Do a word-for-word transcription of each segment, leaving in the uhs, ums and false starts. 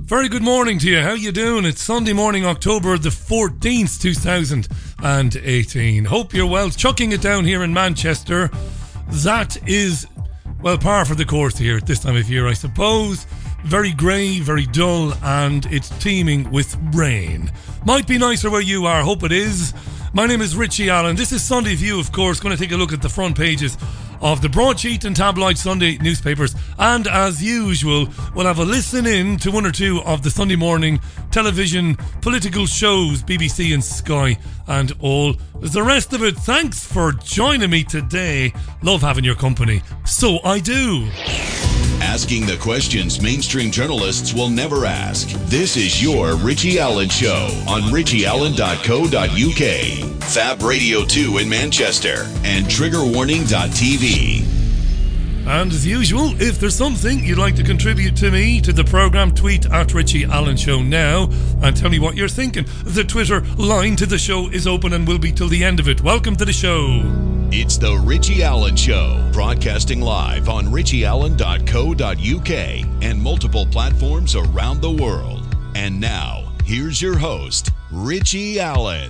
Very good morning to you. How you doing? It's Sunday morning, October the fourteenth, two thousand eighteen. Hope you're well. Chucking it down here in Manchester. That is, well, par for the course here at this time of year, I suppose. Very grey, very dull, and it's teeming with rain. Might be nicer where you are. Hope it is. My name is Richie Allen. This is Sunday View, of course. Going to take a look at the front pages of the broadsheet and tabloid Sunday newspapers, and as usual we'll have a listen in to one or two of the Sunday morning television political shows, B B C and Sky and all the rest of it. Thanks for joining me today. Love having your company. So I do. Asking the questions mainstream journalists will never ask. This is your Richie Allen Show on richie allen dot co dot uk, Fab Radio two in Manchester, and trigger warning dot t v. And as usual, if there's something you'd like to contribute to me, to the programme, tweet at Richie Allen Show now and tell me what you're thinking. The Twitter line to the show is open and will be till the end of it. Welcome to the show. It's the Richie Allen Show, broadcasting live on richie allen dot co dot uk and multiple platforms around the world. And now, here's your host, Richie Allen.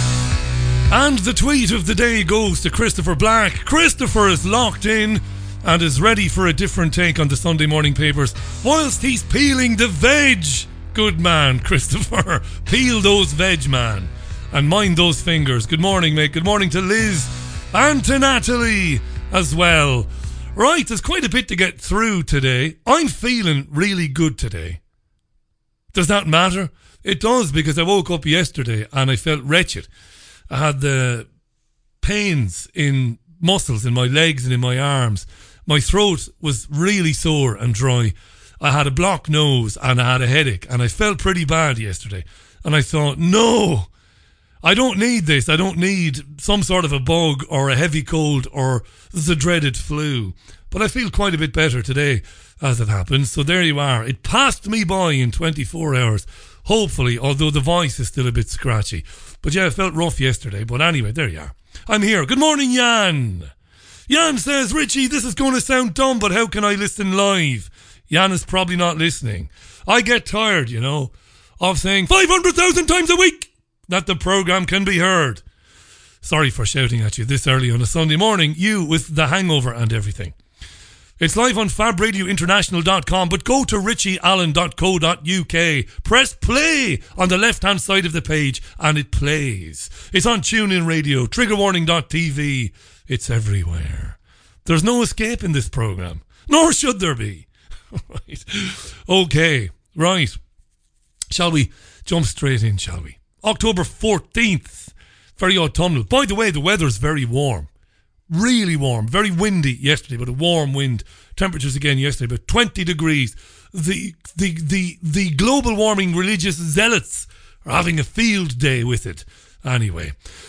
And the tweet of the day goes to Christopher Black. Christopher is locked in and is ready for a different take on the Sunday morning papers whilst he's peeling the veg. Good man, Christopher. Peel those veg, man. And mind those fingers. Good morning, mate. Good morning to Liz and to Natalie as well. Right, there's quite a bit to get through today. I'm feeling really good today. Does that matter? It does, because I woke up yesterday and I felt wretched. I had the pains in muscles in my legs and in my arms. My throat was really sore and dry. I had a blocked nose and I had a headache and I felt pretty bad yesterday. And I thought, no, I don't need this. I don't need some sort of a bug or a heavy cold or the dreaded flu. But I feel quite a bit better today as it happens. So there you are. It passed me by in twenty-four hours. Hopefully, although the voice is still a bit scratchy. But yeah, it felt rough yesterday. But anyway, there you are. I'm here. Good morning, Jan. Jan says, Richie, this is going to sound dumb, but how can I listen live? Jan is probably not listening. I get tired, you know, of saying five hundred thousand times a week that the programme can be heard. Sorry for shouting at you this early on a Sunday morning, you with the hangover and everything. It's live on fab radio international dot com, but go to richie allen dot co dot uk. Press play on the left-hand side of the page and it plays. It's on TuneIn Radio, trigger warning dot t v. It's everywhere. There's no escape in this programme, nor should there be. Right. Okay, right. Shall we jump straight in, shall we? October fourteenth, very autumnal. By the way, the weather's very warm. Really warm, very windy yesterday, but a warm wind. Temperatures again yesterday, about twenty degrees. The the the the global warming religious zealots are having a field day with it. Anyway,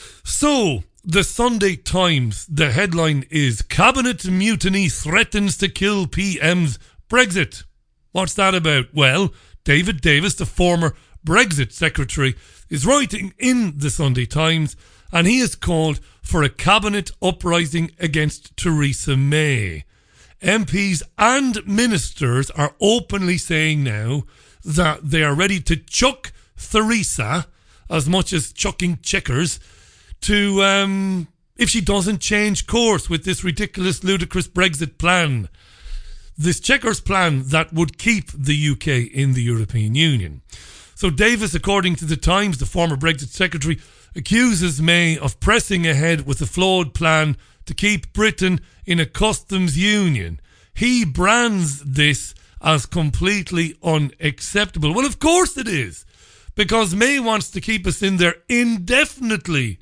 so the Sunday Times, the headline is Cabinet Mutiny Threatens to Kill P M's Brexit. What's that about? Well, David Davis, the former Brexit secretary, is writing in the Sunday Times, and he has called for a cabinet uprising against Theresa May. M Ps and ministers are openly saying now that they are ready to chuck Theresa as much as chucking checkers to, um, if she doesn't change course with this ridiculous, ludicrous Brexit plan. This checkers plan that would keep the U K in the European Union. So Davis, according to the Times, the former Brexit secretary, accuses May of pressing ahead with a flawed plan to keep Britain in a customs union. He brands this as completely unacceptable. Well, of course it is, because May wants to keep us in there indefinitely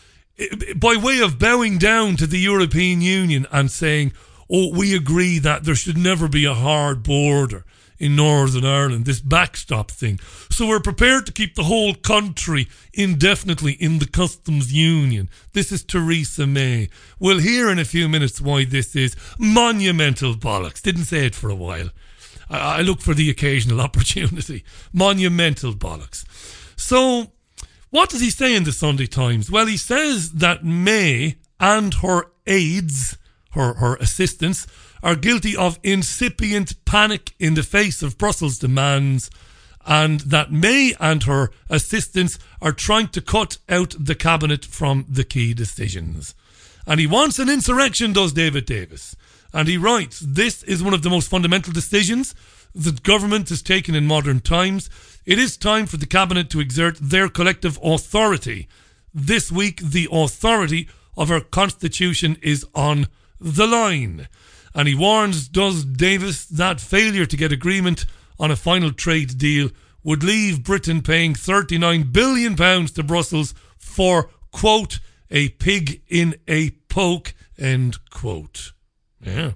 by way of bowing down to the European Union and saying, oh, we agree that there should never be a hard border in Northern Ireland, this backstop thing. So we're prepared to keep the whole country indefinitely in the customs union. This is Theresa May. We'll hear in a few minutes why this is monumental bollocks. Didn't say it for a while. I, I look for the occasional opportunity. Monumental bollocks. So what does he say in the Sunday Times? Well, he says that May and her aides, her, her assistants, are guilty of incipient panic in the face of Brussels demands and that May and her assistants are trying to cut out the cabinet from the key decisions. And he wants an insurrection, does David Davis. And he writes, this is one of the most fundamental decisions that government has taken in modern times. It is time for the cabinet to exert their collective authority. This week, the authority of our constitution is on the line. And he warns, does Davis, that failure to get agreement on a final trade deal would leave Britain paying thirty-nine billion pounds to Brussels for, quote, a pig in a poke, end quote. Yeah.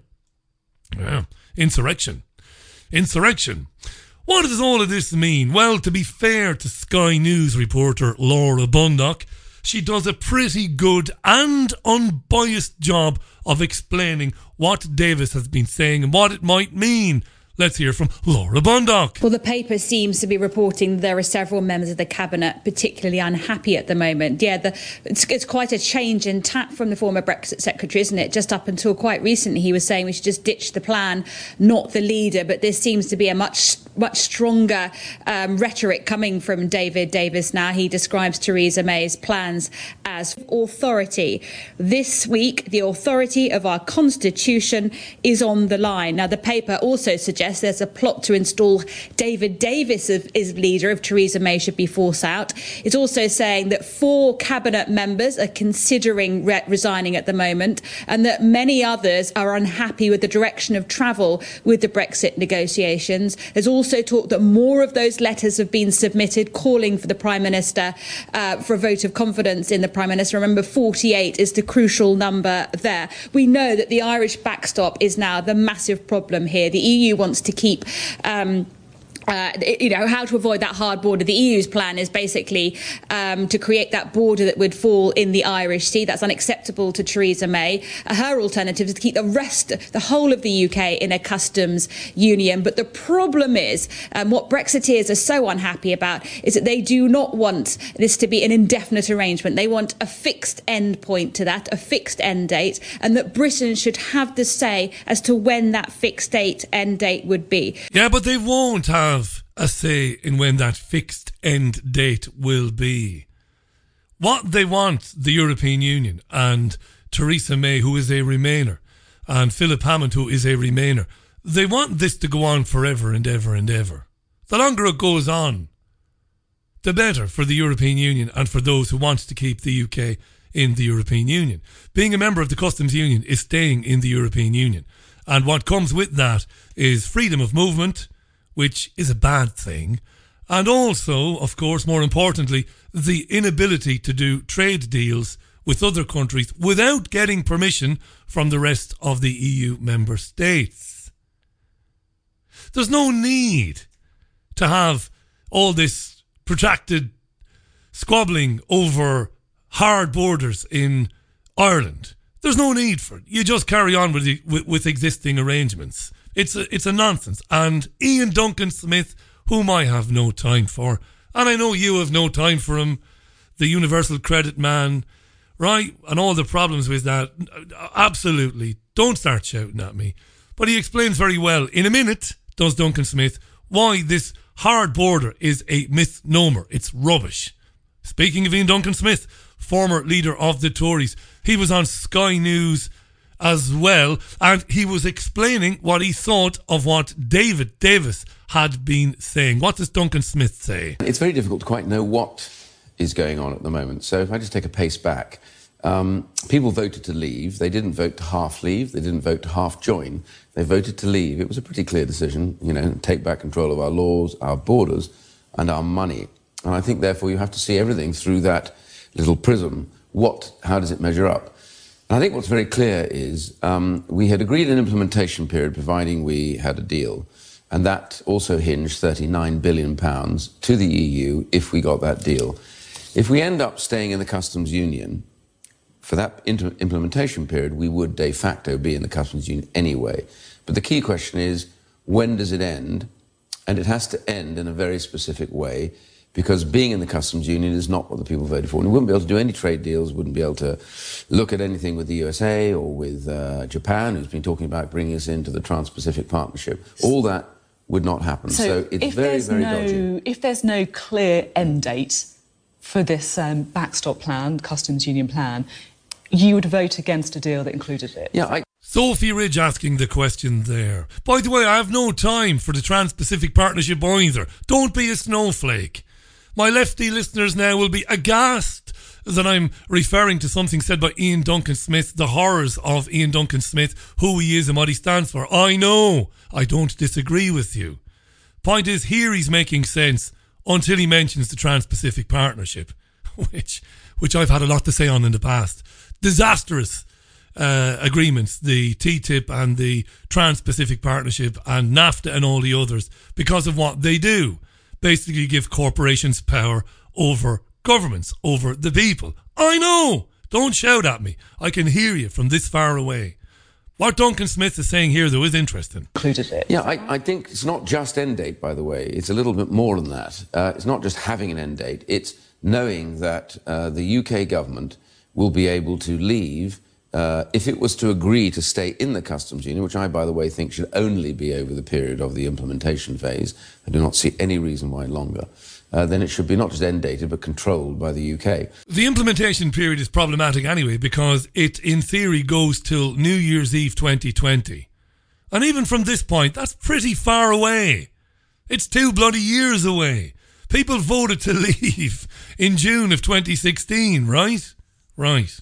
Yeah. Insurrection. Insurrection. What does all of this mean? Well, to be fair to Sky News reporter Laura Bundock, she does a pretty good and unbiased job of explaining what Davis has been saying and what it might mean. Let's hear from Laura Bundock. Well, the paper seems to be reporting there are several members of the cabinet particularly unhappy at the moment. Yeah, the, it's, it's quite a change in tack from the former Brexit secretary, isn't it? Just up until quite recently, he was saying we should just ditch the plan, not the leader. But this seems to be a much, much stronger um, rhetoric coming from David Davis now. He describes Theresa May's plans as authority. This week, the authority of our constitution is on the line. Now, the paper also suggests there's a plot to install David Davis as, as leader if Theresa May should be forced out. It's also saying that four cabinet members are considering re- resigning at the moment, and that many others are unhappy with the direction of travel with the Brexit negotiations. There's also talk that more of those letters have been submitted calling for the Prime Minister uh, for a vote of confidence in the Prime Minister. Remember, forty-eight is the crucial number there. We know that the Irish backstop is now the massive problem here. The E U wants to keep um, Uh, you know, how to avoid that hard border. The E U's plan is basically um, to create that border that would fall in the Irish Sea. That's unacceptable to Theresa May. Uh, her alternative is to keep the rest, the whole of the U K in a customs union. But the problem is, um, what Brexiteers are so unhappy about is that they do not want this to be an indefinite arrangement. They want a fixed end point to that, a fixed end date, and that Britain should have the say as to when that fixed date end date would be. Yeah, but they won't have a say in when that fixed end date will be. What they want, the European Union and Theresa May, who is a Remainer, and Philip Hammond, who is a Remainer, they want this to go on forever and ever and ever. The longer it goes on, the better for the European Union and for those who want to keep the U K in the European Union. Being a member of the Customs Union is staying in the European Union. And what comes with that is freedom of movement, which is a bad thing, and also, of course, more importantly, the inability to do trade deals with other countries without getting permission from the rest of the E U member states. There's no need to have all this protracted squabbling over hard borders in Ireland. There's no need for it. You just carry on with, the, with, with existing arrangements. It's a, it's a nonsense. And Ian Duncan Smith, whom I have no time for, and I know you have no time for him, the universal credit man, right? And all the problems with that. Absolutely. Don't start shouting at me. But he explains very well, in a minute, does Duncan Smith, why this hard border is a misnomer. It's rubbish. Speaking of Ian Duncan Smith, former leader of the Tories, he was on Sky News as well, and he was explaining what he thought of what David Davis had been saying. What does Duncan Smith say? It's very difficult to quite know what is going on at the moment. So if I just take a pace back, um, people voted to leave. They didn't vote to half leave. They didn't vote to half join. They voted to leave. It was a pretty clear decision, you know, take back control of our laws, our borders, and our money. And I think, therefore, you have to see everything through that little prism. What, how does it measure up? And I think what's very clear is um, we had agreed an implementation period providing we had a deal, and that also hinged thirty-nine billion pounds to the E U if we got that deal. If we end up staying in the customs union, for that inter- implementation period, we would de facto be in the customs union anyway. But the key question is, when does it end? And it has to end in a very specific way, because being in the customs union is not what the people voted for. And we wouldn't be able to do any trade deals, wouldn't be able to look at anything with the U S A or with uh, Japan, who's been talking about bringing us into the Trans-Pacific Partnership. All that would not happen. So, so it's if very, there's very no, dodgy. If there's no clear end date for this um, backstop plan, customs union plan, you would vote against a deal that included it? Yeah, I... Sophie Ridge asking the question there. By the way, I have no time for the Trans-Pacific Partnership either. Don't be a snowflake. My lefty listeners now will be aghast that I'm referring to something said by Ian Duncan Smith, the horrors of Ian Duncan Smith, who he is and what he stands for. I know. I don't disagree with you. Point is, here he's making sense until he mentions the Trans-Pacific Partnership, which which I've had a lot to say on in the past. Disastrous uh, agreements, the T T I P and the Trans-Pacific Partnership and NAFTA and all the others, because of what they do. Basically give corporations power over governments, over the people. I know! Don't shout at me. I can hear you from this far away. What Duncan Smith is saying here, though, is interesting. Included it. Yeah, I, I think it's not just end date, by the way. It's a little bit more than that. Uh, it's not just having an end date. It's knowing that uh, the U K government will be able to leave uh, if it was to agree to stay in the customs union, which I, by the way, think should only be over the period of the implementation phase. I do not see any reason why longer. Uh, then it should be not just end dated, but controlled by the U K. The implementation period is problematic anyway because it, in theory, goes till New Year's Eve twenty twenty. And even from this point, that's pretty far away. It's two bloody years away. People voted to leave in June of twenty sixteen, right? Right.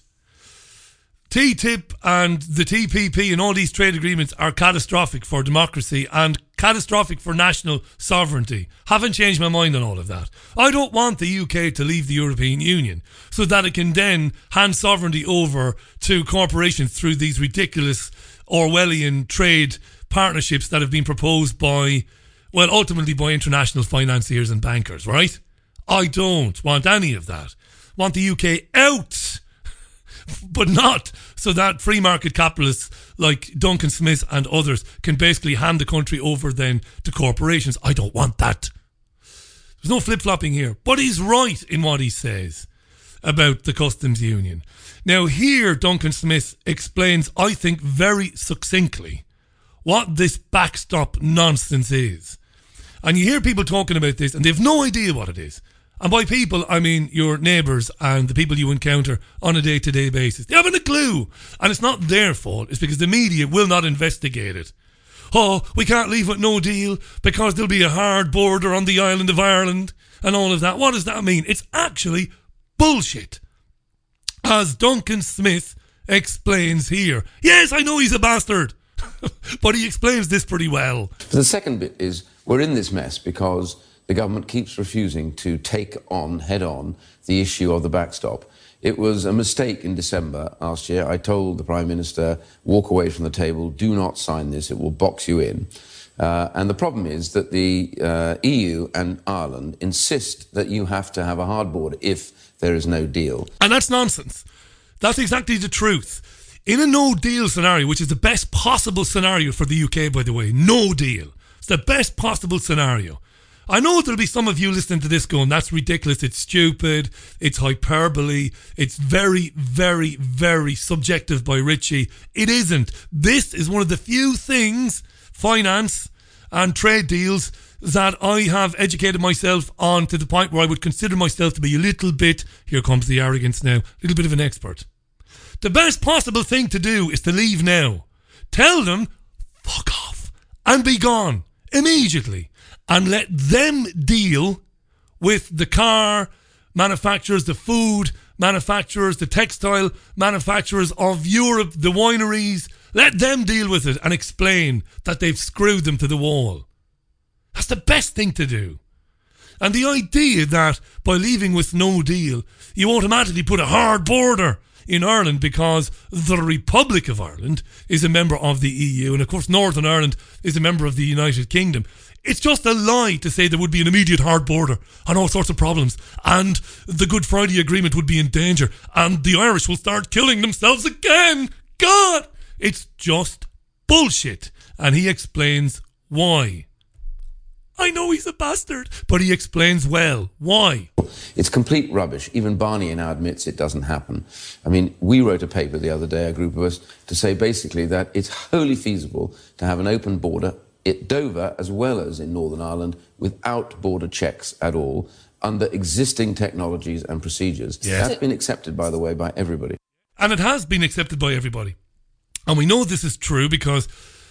T T I P and the T P P and all these trade agreements are catastrophic for democracy and catastrophic for national sovereignty. Haven't changed my mind on all of that. I don't want the U K to leave the European Union so that it can then hand sovereignty over to corporations through these ridiculous Orwellian trade partnerships that have been proposed by, well, ultimately by international financiers and bankers, right? I don't want any of that. Want the U K out, but not so that free market capitalists like Duncan Smith and others can basically hand the country over then to corporations. I don't want that. There's no flip-flopping here. But he's right in what he says about the customs union. Now here Duncan Smith explains, I think very succinctly, what this backstop nonsense is. And you hear people talking about this and they have no idea what it is. And by people, I mean your neighbours and the people you encounter on a day-to-day basis. They haven't a clue. And it's not their fault. It's because the media will not investigate it. Oh, we can't leave with no deal because there'll be a hard border on the island of Ireland and all of that. What does that mean? It's actually bullshit. As Duncan Smith explains here. Yes, I know he's a bastard. But he explains this pretty well. The second bit is we're in this mess because the government keeps refusing to take on, head on, the issue of the backstop. It was a mistake in December last year. I told the Prime Minister, walk away from the table, do not sign this, it will box you in. Uh, and the problem is that the uh, E U and Ireland insist that you have to have a hard border if there is no deal. And that's nonsense. That's exactly the truth. In a no-deal scenario, which is the best possible scenario for the U K, by the way, no deal. It's the best possible scenario. I know there'll be some of you listening to this going, that's ridiculous, it's stupid, it's hyperbole, it's very, very, very subjective by Richie. It isn't. This is one of the few things, finance and trade deals, that I have educated myself on to the point where I would consider myself to be a little bit, here comes the arrogance now, a little bit of an expert. The best possible thing to do is to leave now. Tell them, fuck off, and be gone, immediately. And let them deal with the car manufacturers, the food manufacturers, the textile manufacturers of Europe, the wineries. Let them deal with it and explain that they've screwed them to the wall. That's the best thing to do. And the idea that by leaving with no deal, you automatically put a hard border in Ireland because the Republic of Ireland is a member of the E U and of course Northern Ireland is a member of the United Kingdom. It's just a lie to say there would be an immediate hard border and all sorts of problems and the Good Friday Agreement would be in danger and the Irish will start killing themselves again. God! It's just bullshit. And he explains why. I know he's a bastard, but he explains well. Why? It's complete rubbish. Even Barnier now admits it doesn't happen. I mean, we wrote a paper the other day, a group of us, to say basically that it's wholly feasible to have an open border at Dover as well as in Northern Ireland without border checks at all, under existing technologies and procedures. Yes. That's been accepted, by the way, by everybody. And it has been accepted by everybody. And we know this is true because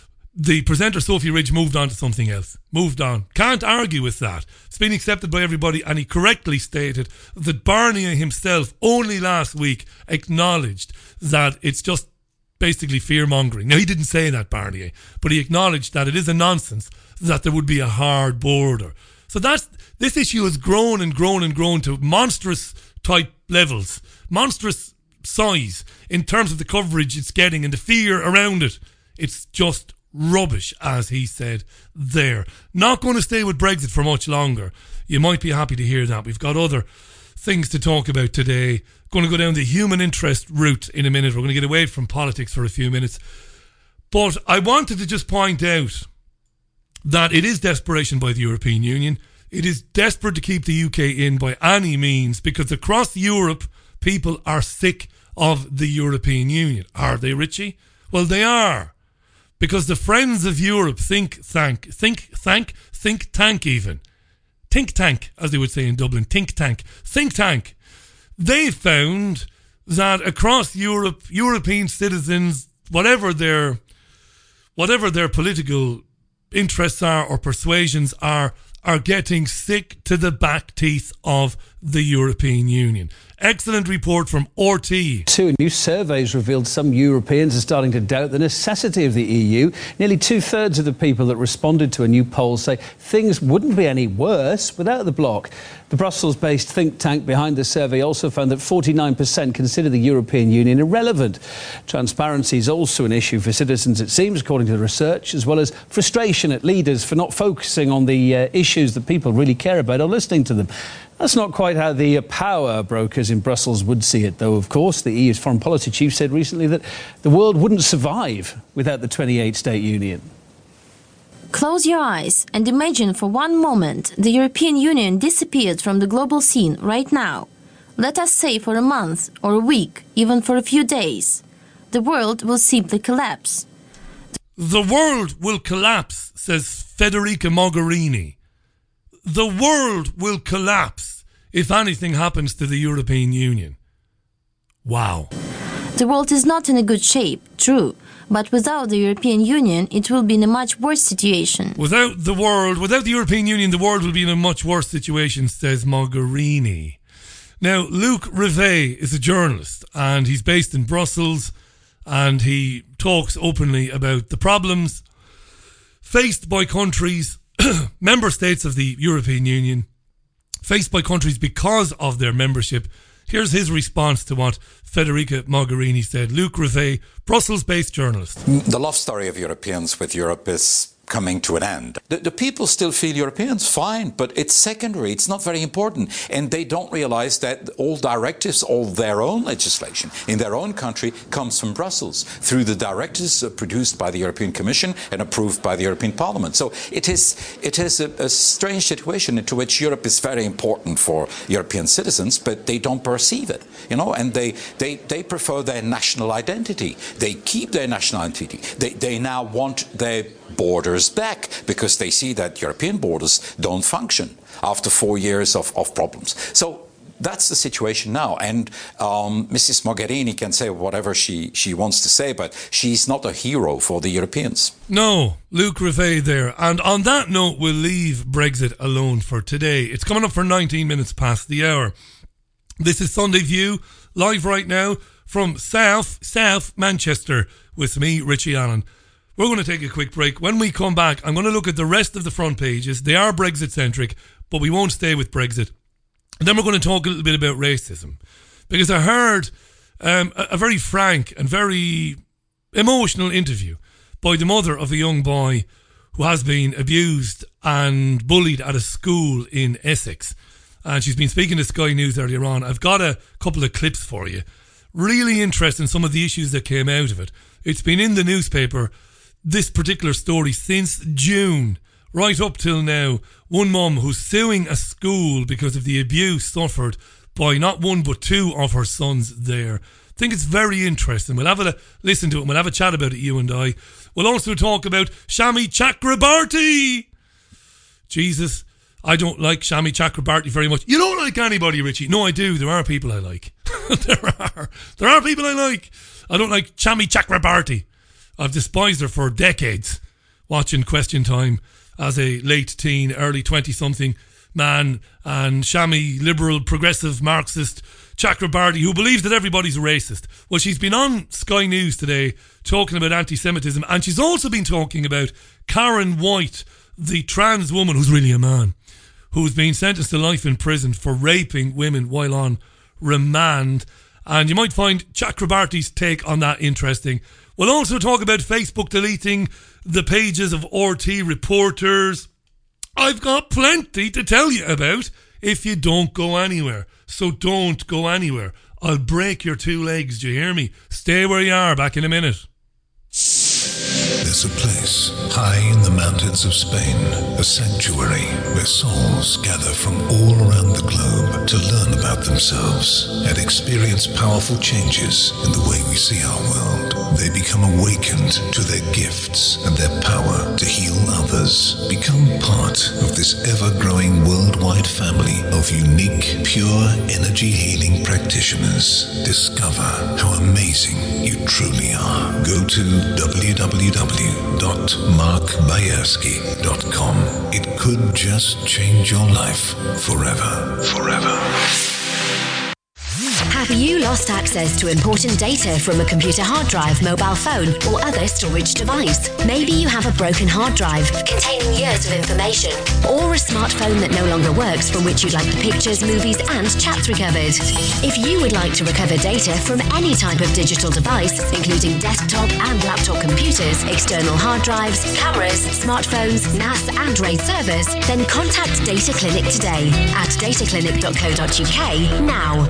the presenter, Sophie Ridge, moved on to something else. Moved on. Can't argue with that. It's been accepted by everybody, and he correctly stated that Barnier himself only last week acknowledged that it's just basically fear-mongering. Now, he didn't say that, Barnier, but he acknowledged that it is a nonsense that there would be a hard border. So that's this issue has grown and grown and grown to monstrous type levels, monstrous size in terms of the coverage it's getting and the fear around it. It's just rubbish, as he said there. Not going to stay with Brexit for much longer. You might be happy to hear that. We've got other things to talk about today. Going to go down the human interest route in a minute. We're going to get away from politics for a few minutes. But I wanted to just point out that it is desperation by the European Union. It is desperate to keep the U K in by any means, because across Europe, people are sick of the European Union. Are they, Richie? Well, they are. Because the Friends of Europe think tank, think tank, think tank even. Think tank, as they would say in Dublin, think tank, think tank. They found that across Europe, European citizens, whatever their, whatever their political interests are or persuasions are, are getting sick to the back teeth of the European Union. Excellent report from R T. Two new surveys revealed some Europeans are starting to doubt the necessity of the E U. Nearly two-thirds of the people that responded to a new poll say things wouldn't be any worse without the bloc. The Brussels-based think tank behind the survey also found that forty-nine percent consider the European Union irrelevant. Transparency is also an issue for citizens, it seems, according to the research, as well as frustration at leaders for not focusing on the uh, issues that people really care about or listening to them. That's not quite how the power brokers in Brussels would see it, though, of course. The E U's foreign policy chief said recently that the world wouldn't survive without the twenty-eight state union. Close your eyes and imagine for one moment the European Union disappeared from the global scene right now. Let us say for a month or a week, even for a few days. The world will simply collapse. The world will collapse, says Federica Mogherini. The world will collapse if anything happens to the European Union. Wow. The world is not in a good shape, true, but without the European Union, it will be in a much worse situation. Without the world, without the European Union, the world will be in a much worse situation, says Mogherini. Now, Luc Rivet is a journalist, and he's based in Brussels, and he talks openly about the problems faced by countries, member states of the European Union, faced by countries because of their membership. Here's his response to what Federica Mogherini said. Luc Rivet, Brussels-based journalist. The love story of Europeans with Europe is coming to an end. The, the people still feel Europeans, fine, but it's secondary, it's not very important. And they don't realize that all directives, all their own legislation in their own country comes from Brussels through the directives produced by the European Commission and approved by the European Parliament. So it is, it is a, a strange situation into which Europe is very important for European citizens, but they don't perceive it, you know, and they, they, they prefer their national identity. They keep their national identity. They, they now want their borders back because they see that European borders don't function after four years of, of problems. So that's the situation now. And um, Missus Mogherini can say whatever she, she wants to say, but she's not a hero for the Europeans. No, Luc Rivet there. And on that note, we'll leave Brexit alone for today. It's coming up for nineteen minutes past the hour. This is Sunday View, live right now from South, South Manchester with me, Richie Allen. We're going to take a quick break. When we come back, I'm going to look at the rest of the front pages. They are Brexit-centric, but we won't stay with Brexit. And then we're going to talk a little bit about racism. Because I heard um, a, a very frank and very emotional interview by the mother of a young boy who has been abused and bullied at a school in Essex. And she's been speaking to Sky News earlier on. I've got a couple of clips for you. Really interesting, some of the issues that came out of it. It's been in the newspaper, this particular story, since June, right up till now. One mum who's suing a school because of the abuse suffered by not one but two of her sons there. think it's very interesting. We'll have a listen to it and we'll have a chat about it, you and I. We'll also talk about Shami Chakrabarti. Jesus, I don't like Shami Chakrabarti very much. You don't like anybody, Richie? No, I do. There are people I like. there are. There are people I like. I don't like Shami Chakrabarti. I've despised her for decades, watching Question Time as a late teen, early twenty-something man, and Shami, liberal, progressive, Marxist Chakrabarti, who believes that everybody's a racist. Well, she's been on Sky News today talking about anti-Semitism, and she's also been talking about Karen White, the trans woman who's really a man, who's been sentenced to life in prison for raping women while on remand. And you might find Chakrabarti's take on that interesting. We'll also talk about Facebook deleting the pages of R T reporters. I've got plenty to tell you about if you don't go anywhere. So don't go anywhere. I'll break your two legs, do you hear me? Stay where you are, back in a minute. There's a place high in the mountains of Spain, a sanctuary where souls gather from all around the globe to learn about themselves and experience powerful changes in the way we see our world. They become awakened to their gifts and their power to heal others. Become part of this ever-growing worldwide family of unique, pure energy healing practitioners. Discover how amazing you truly are. Go to w w w dot mark bayersky dot com. It could just change your life forever. Forever. Have you lost access to important data from a computer hard drive, mobile phone, or other storage device? Maybe you have a broken hard drive containing years of information, or a smartphone that no longer works from which you'd like the pictures, movies, and chats recovered. If you would like to recover data from any type of digital device, including desktop and laptop computers, external hard drives, cameras, smartphones, N A S, and RAID servers, then contact Data Clinic today at data clinic dot co dot u k now.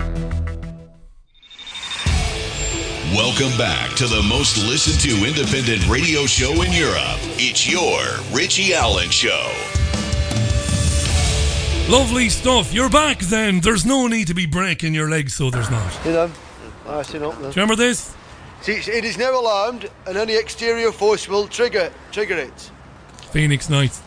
Welcome back to the most listened to independent radio show in Europe. It's your Richie Allen Show. Lovely stuff. You're back then. There's no need to be breaking your legs, so there's not. You know, nice enough. Do you remember this? See, it is now alarmed, and any exterior force will trigger trigger it. Phoenix Nights.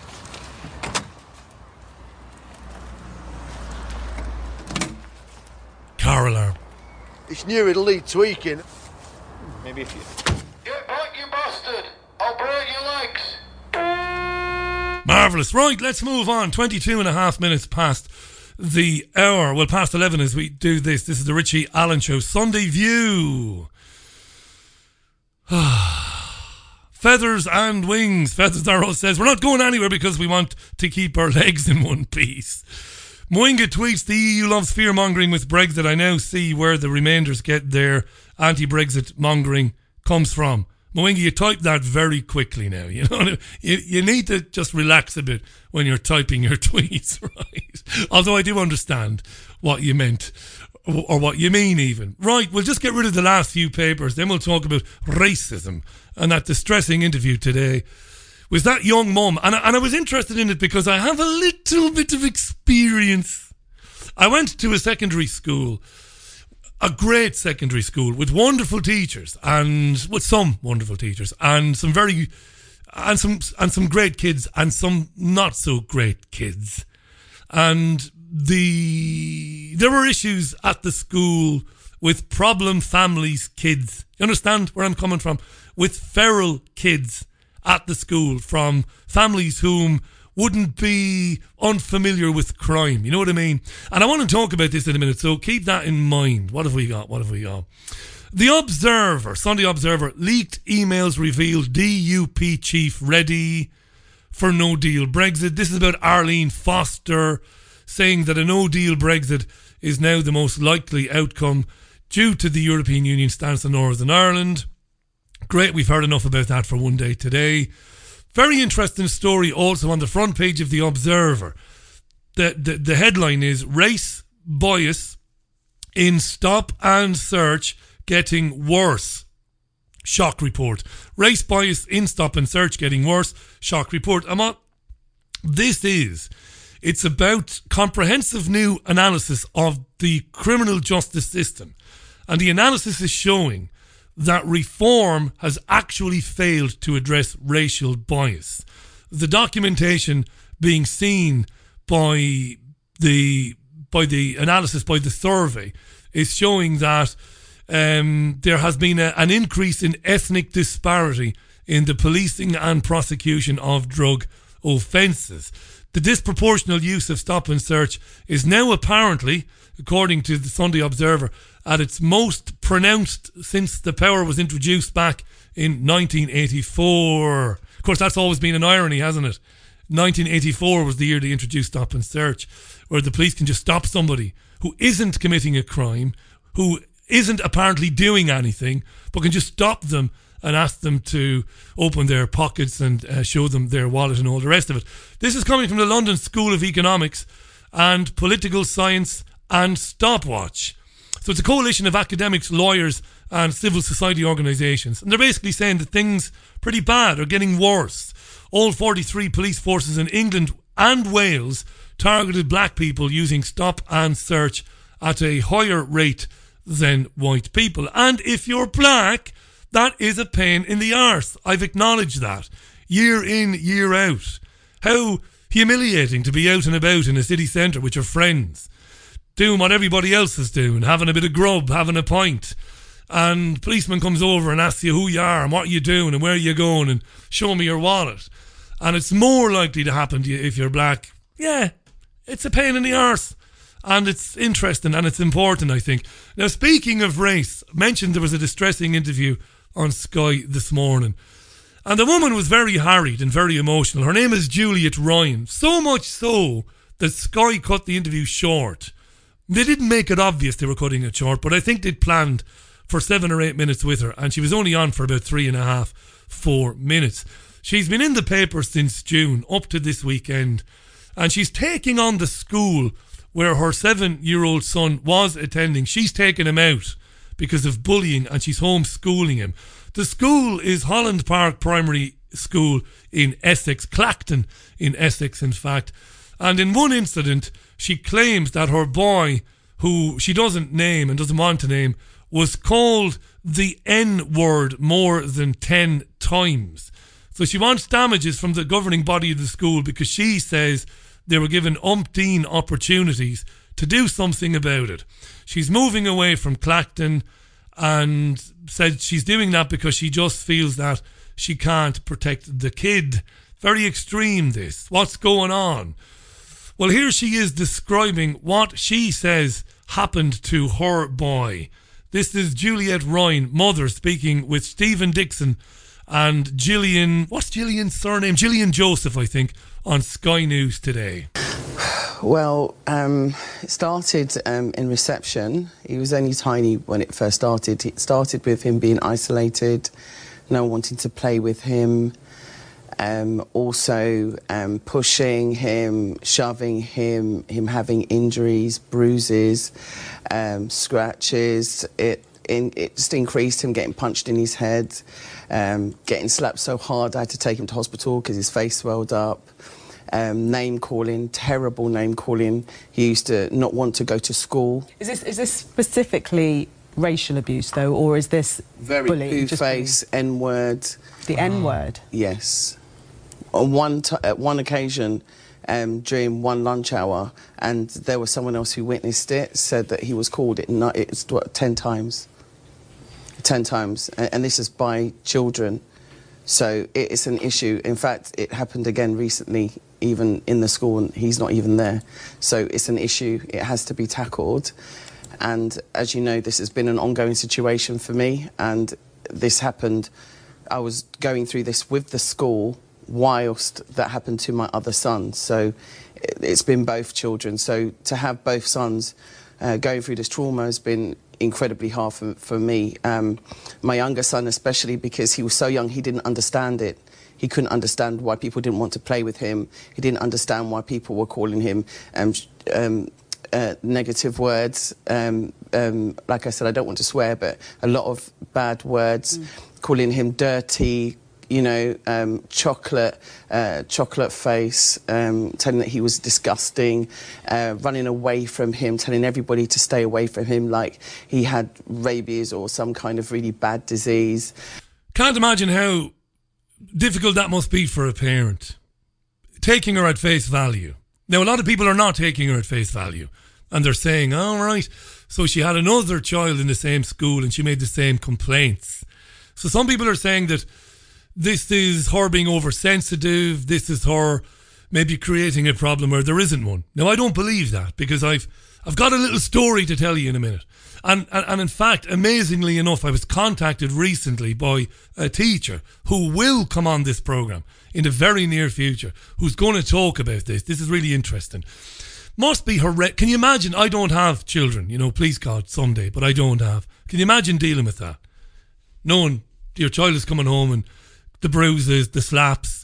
Car alarm. It's new. It'll need tweaking. Maybe if you... Get back, you bastard! I'll break your legs! Marvellous. Right, let's move on. twenty-two and a half minutes past the hour. Well, past eleven as we do this. This is the Richie Allen Show. Sunday View. Feathers and wings. Feathers Arrow says, we're not going anywhere because we want to keep our legs in one piece. Moinga tweets, the E U loves fear-mongering with Brexit. I now see where the remainders get their anti-Brexit mongering comes from. Moinga, you type that very quickly now. You know, you, you need to just relax a bit when you're typing your tweets, right? Although I do understand what you meant, or what you mean even. Right, we'll just get rid of the last few papers, then we'll talk about racism and that distressing interview today with that young mum. And I, and I was interested in it because I have a little bit of experience. I went to a secondary school, a great secondary school with wonderful teachers, and with some wonderful teachers, and some very, and some and some great kids, and some not so great kids. And the there were issues at the school with problem families' kids. You understand where I'm coming from? With feral kids at the school from families whom wouldn't be unfamiliar with crime. You know what I mean? And I want to talk about this in a minute, so keep that in mind. What have we got? What have we got? The Observer, Sunday Observer, leaked emails revealed D U P chief ready for no-deal Brexit. This is about Arlene Foster saying that a no-deal Brexit is now the most likely outcome due to the European Union stance on Northern Ireland. Great, we've heard enough about that for one day today. Very interesting story also on the front page of The Observer. The, the, the headline is Race Bias in Stop and Search Getting Worse. Shock report. Race bias in Stop and Search getting worse. Shock report. And what this is, it's about comprehensive new analysis of the criminal justice system And the analysis is showing that reform has actually failed to address racial bias. The documentation being seen by the by the analysis, by the survey, is showing that um, there has been a, an increase in ethnic disparity in the policing and prosecution of drug offences. The disproportional use of stop and search is now apparently, according to the Sunday Observer, at its most pronounced since the power was introduced back in nineteen eighty-four. Of course, that's always been an irony, hasn't it? nineteen eighty-four was the year they introduced stop and search, where the police can just stop somebody who isn't committing a crime, who isn't apparently doing anything, but can just stop them and ask them to open their pockets and uh, show them their wallet and all the rest of it. This is coming from the London School of Economics and Political Science and Stopwatch. So it's a coalition of academics, lawyers and civil society organisations. And they're basically saying that things pretty bad are getting worse. All forty-three police forces in England and Wales targeted black people using stop and search at a higher rate than white people. And if you're black, that is a pain in the arse. I've acknowledged that. Year in, year out. How humiliating to be out and about in a city centre with your friends, doing what everybody else is doing, having a bit of grub, having a pint, and policeman comes over and asks you who you are and what you're doing and where you're going and show me your wallet. And it's more likely to happen to you if you're black. Yeah, it's a pain in the arse. And it's interesting and it's important, I think. Now, speaking of race, I mentioned there was a distressing interview on Sky this morning. And the woman was very harried and very emotional. Her name is Juliet Ryan. So much so that Sky cut the interview short. They didn't make it obvious they were cutting it short, but I think they'd planned for seven or eight minutes with her. And she was only on for about three and a half, four minutes. She's been in the paper since June, up to this weekend. And she's taking on the school where her seven-year-old son was attending. She's taken him out because of bullying and she's homeschooling him. The school is Holland Park Primary School in Essex, Clacton in Essex, in fact. And in one incident, she claims that her boy, who she doesn't name and doesn't want to name, was called the N-word more than ten times. So she wants damages from the governing body of the school because she says they were given umpteen opportunities to do something about it. She's moving away from Clacton and said she's doing that because she just feels that she can't protect the kid. Very extreme, this. What's going on? Well, here she is describing what she says happened to her boy. This is Juliet Ryan, mother, speaking with Stephen Dixon and Gillian, what's Gillian's surname? Gillian Joseph, I think, on Sky News today. Well, um, it started um, in reception. He was only tiny when it first started. It started with him being isolated, no one wanting to play with him, um, also um, pushing him, shoving him, him having injuries, bruises, um, scratches. It, in, it just increased, him getting punched in his head, um, getting slapped so hard I had to take him to hospital because his face swelled up. Um, name calling, terrible name calling. He used to not want to go to school. Is this is this specifically racial abuse though, or is this very bullying? poo face, N word? The N word. Yes. On one t- at one occasion, um, during one lunch hour, and there was someone else who witnessed it, said that he was called it. Not it's what, ten times. Ten times, and, and this is by children. So it, it's an issue. In fact, it happened again recently, even in the school, and he's not even there. So it's an issue. It has to be tackled. And as you know, this has been an ongoing situation for me, and this happened. I was going through this with the school whilst that happened to my other son. So it, it's been both children. So to have both sons uh, going through this trauma has been incredibly hard for, for me. Um, my younger son especially, because he was so young, he didn't understand it. He couldn't understand why people didn't want to play with him. He didn't understand why people were calling him um, um, uh, negative words. Um, um, like I said, I don't want to swear, but a lot of bad words, mm. calling him dirty, you know, um, chocolate, uh, chocolate face, um, telling that he was disgusting, uh, running away from him, telling everybody to stay away from him like he had rabies or some kind of really bad disease. Can't imagine how difficult that must be for a parent, taking her at face value. Now, a lot of people are not taking her at face value, and they're saying, all right, so she had another child in the same school and she made the same complaints. So some people are saying that this is her being oversensitive, this is her maybe creating a problem where there isn't one. Now, I don't believe that, because I've I've got a little story to tell you in a minute. And, and, and in fact, amazingly enough, I was contacted recently by a teacher who will come on this programme in the very near future, who's going to talk about this. This is really interesting. Must be horrendous. Can you imagine? I don't have children, you know, please God, someday, but I don't have. Can you imagine dealing with that? Knowing your child is coming home and the bruises, the slaps,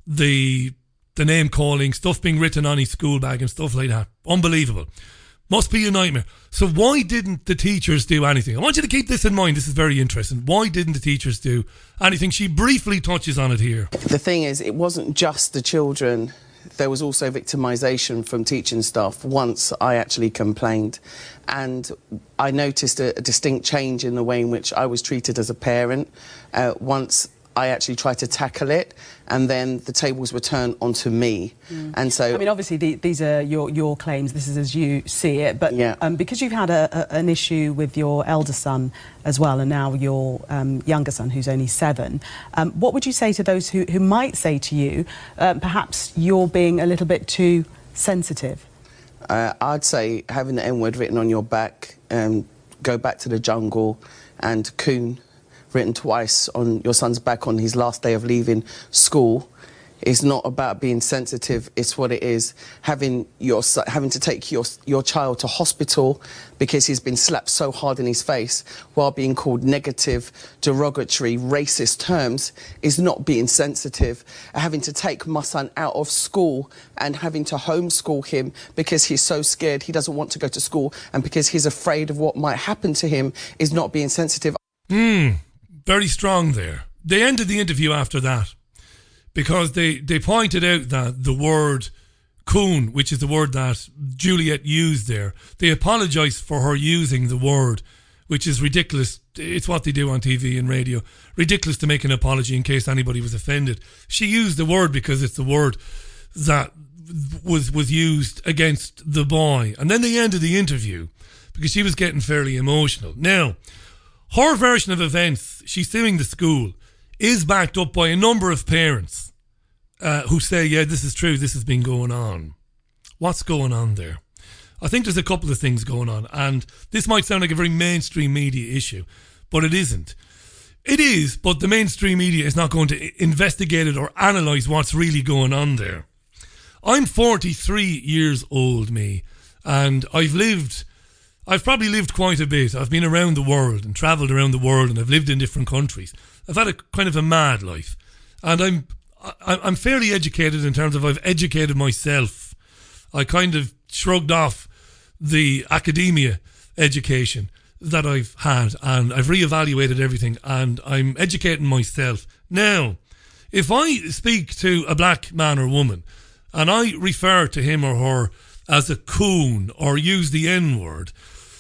the the name calling, stuff being written on his school bag and stuff like that. Unbelievable. Must be a nightmare. So why didn't the teachers do anything? I want you to keep this in mind. This is very interesting. Why didn't the teachers do anything? She briefly touches on it here. The thing is, it wasn't just the children. There was also victimisation from teaching staff once I actually complained. And I noticed a, a distinct change in the way in which I was treated as a parent uh, once I actually tried to tackle it, and then the tables were turned onto me. Mm. And so, I mean, obviously, the, these are your, your claims. This is as you see it. But yeah. um, because you've had a, a, an issue with your elder son as well, and now your um, younger son, who's only seven, um, what would you say to those who, who might say to you, uh, perhaps you're being a little bit too sensitive? Uh, I'd say having the N-word written on your back, um, go back to the jungle, and coon written twice on your son's back on his last day of leaving school is not about being sensitive. It's what it is, having your having to take your your child to hospital because he's been slapped so hard in his face while being called negative, derogatory, racist terms is not being sensitive. Having to take my son out of school and having to homeschool him because he's so scared he doesn't want to go to school and because he's afraid of what might happen to him is not being sensitive. Hmm. Very strong there. They ended the interview after that because they, they pointed out that the word coon, which is the word that Juliet used there, they apologised for her using the word, which is ridiculous. It's what they do on T V and radio. Ridiculous to make an apology in case anybody was offended. She used the word because it's the word that was, was used against the boy. And then they ended the interview because she was getting fairly emotional. Now, her version of events, she's suing the school, is backed up by a number of parents uh, who say, yeah, this is true, this has been going on. What's going on there? I think there's a couple of things going on, and this might sound like a very mainstream media issue, but it isn't. It is, but the mainstream media is not going to investigate it or analyse what's really going on there. I'm forty-three years old, me, and I've lived... I've probably lived quite a bit. I've been around the world and travelled around the world, and I've lived in different countries. I've had a kind of a mad life, and I'm I'm fairly educated in terms of I've educated myself. I kind of shrugged off the academia education that I've had, and I've reevaluated everything, and I'm educating myself. Now, if I speak to a black man or woman, and I refer to him or her as a coon or use the N-word,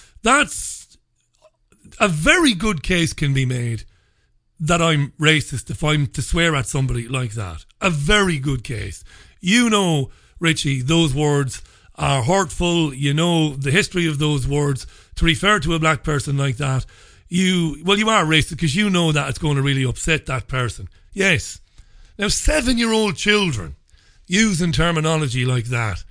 that's a very good case can be made that I'm racist if I'm to swear at somebody like that. A very good case. You know, Richie, those words are hurtful. You know the history of those words. To refer to a black person like that, you, well, you are racist because you know that it's going to really upset that person. Yes. Now, seven-year-old children using terminology like that.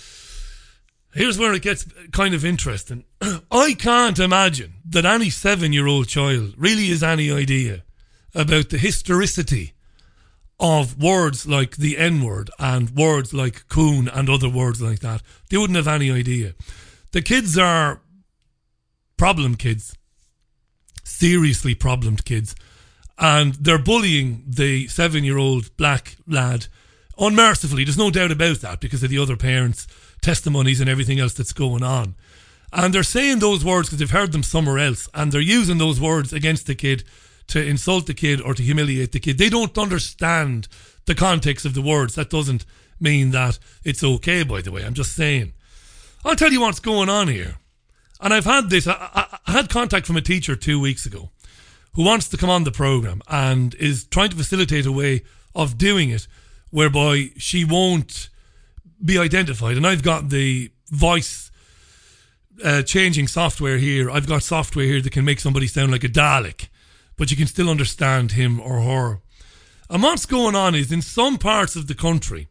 Here's where it gets kind of interesting. I can't imagine that any seven-year-old child really has any idea about the historicity of words like the N-word and words like coon and other words like that. They wouldn't have any idea. The kids are problem kids, seriously problemed kids, and they're bullying the seven-year-old black lad unmercifully. There's no doubt about that because of the other parents' testimonies and everything else that's going on. And they're saying those words because they've heard them somewhere else, and they're using those words against the kid to insult the kid or to humiliate the kid. They don't understand the context of the words. That doesn't mean that it's okay, by the way. I'm just saying. I'll tell you what's going on here. And I've had this, I, I, I had contact from a teacher two weeks ago who wants to come on the programme and is trying to facilitate a way of doing it whereby she won't be identified. And I've got the voice uh, changing software here. I've got software here that can make somebody sound like a Dalek, but you can still understand him or her. And what's going on is in some parts of the country,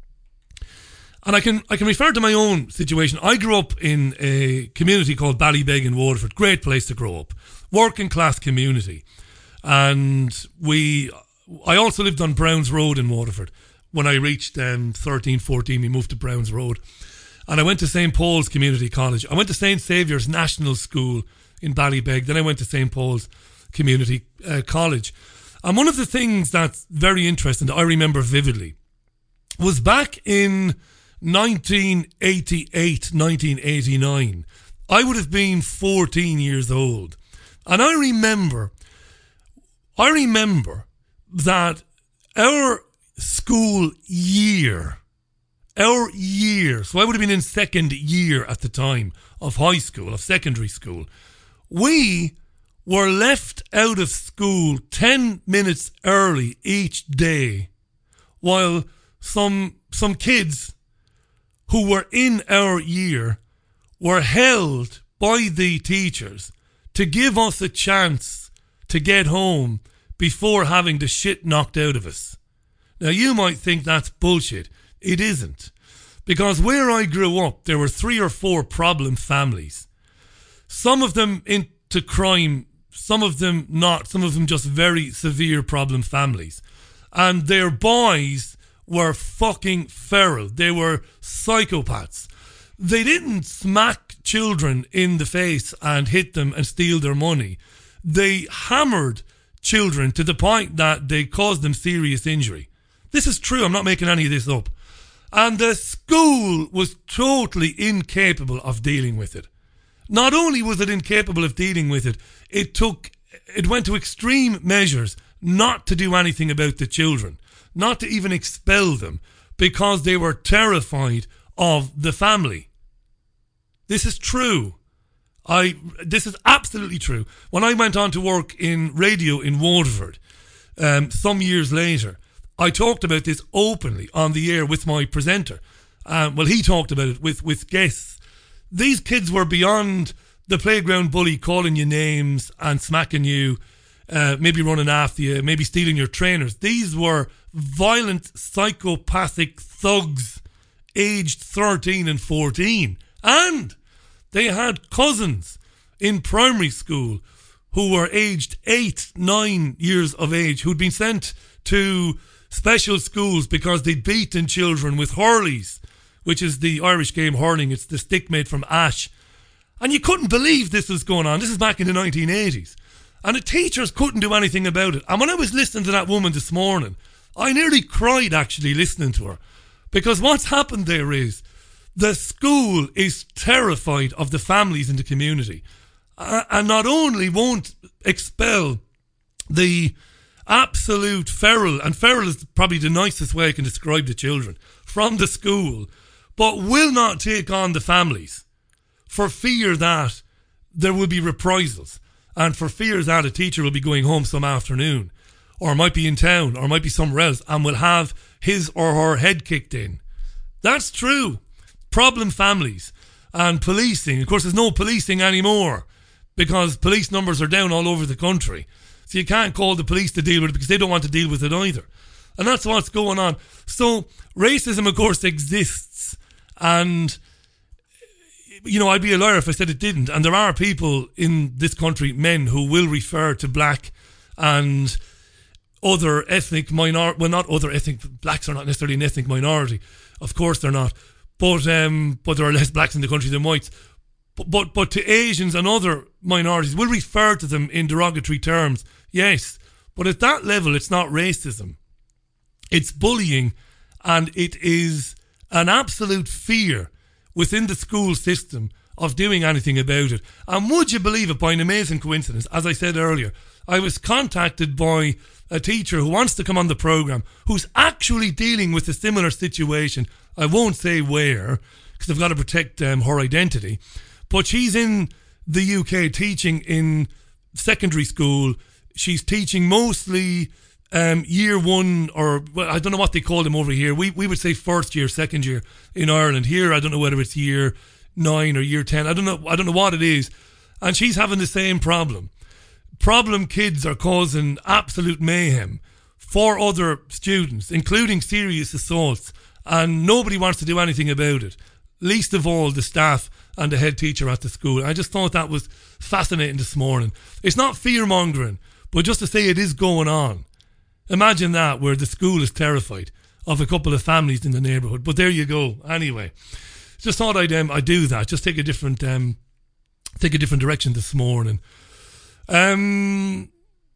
and I can I can refer to my own situation. I grew up in a community called Ballybeg in Waterford. Great place to grow up. Working class community. And we I also lived on Browns Road in Waterford. When I reached um, thirteen, fourteen, we moved to Browns Road. And I went to Saint Paul's Community College. I went to Saint Saviour's National School in Ballybeg. Then I went to Saint Paul's Community uh, College. And one of the things that's very interesting that I remember vividly was back in nineteen eighty-eight, nineteen eighty-nine. I would have been fourteen years old. And I remember, I remember that our school year, our year, so I would have been in second year at the time of high school, of secondary school. We were left out of school ten minutes early each day while some some kids who were in our year were held by the teachers to give us a chance to get home before having the shit knocked out of us. Now, you might think that's bullshit. It isn't. Because where I grew up, there were three or four problem families. Some of them into crime, some of them not, some of them just very severe problem families. And their boys were fucking feral. They were psychopaths. They didn't smack children in the face and hit them and steal their money. They hammered children to the point that they caused them serious injury. This is true. I'm not making any of this up. And the school was totally incapable of dealing with it. Not only was it incapable of dealing with it, it took, it went to extreme measures not to do anything about the children. Not to even expel them because they were terrified of the family. This is true. I. This is absolutely true. When I went on to work in radio in Waterford, um, some years later, I talked about this openly on the air with my presenter. Um, well, he talked about it with, with guests. These kids were beyond the playground bully calling you names and smacking you, uh, maybe running after you, maybe stealing your trainers. These were violent, psychopathic thugs aged thirteen and fourteen. And they had cousins in primary school who were aged eight, nine years of age who'd been sent to special schools because they'd beaten children with hurleys, which is the Irish game hurling. It's the stick made from ash. And you couldn't believe this was going on. This is back in the nineteen eighties. And the teachers couldn't do anything about it. And when I was listening to that woman this morning, I nearly cried actually listening to her. Because what's happened there is the school is terrified of the families in the community. Uh, and not only won't expel the absolute feral, and feral is probably the nicest way I can describe the children, from the school, but will not take on the families for fear that there will be reprisals. And for fear that a teacher will be going home some afternoon, or might be in town, or might be somewhere else, and will have his or her head kicked in. That's true. Problem families and policing. Of course, there's no policing anymore because police numbers are down all over the country. So you can't call the police to deal with it because they don't want to deal with it either. And that's what's going on. So racism, of course, exists. And you know, I'd be a liar if I said it didn't. And there are people in this country, men, who will refer to black and other ethnic minority. Well, not other ethnic. Blacks are not necessarily an ethnic minority. Of course they're not. But um, but there are less blacks in the country than whites. But, but but to Asians and other minorities, we'll refer to them in derogatory terms. Yes. But at that level, it's not racism. It's bullying. And it is an absolute fear within the school system of doing anything about it. And would you believe it, by an amazing coincidence, as I said earlier, I was contacted by a teacher who wants to come on the programme, who's actually dealing with a similar situation. I won't say where, because I've got to protect um, her identity. But she's in the U K teaching in secondary school. She's teaching mostly um, year one, or well, I don't know what they call them over here. We we would say first year, second year in Ireland. Here, I don't know whether it's year nine or year ten. I don't know. I don't know what it is. And she's having the same problem. Problem kids are causing absolute mayhem for other students, including serious assaults, and nobody wants to do anything about it. Least of all the staff and the head teacher at the school. I just thought that was fascinating this morning. It's not fear-mongering, but just to say it is going on. Imagine that, where the school is terrified of a couple of families in the neighbourhood. But there you go. Anyway, just thought I'd um, I'd do that. Just take a different um, take a different direction this morning. Um,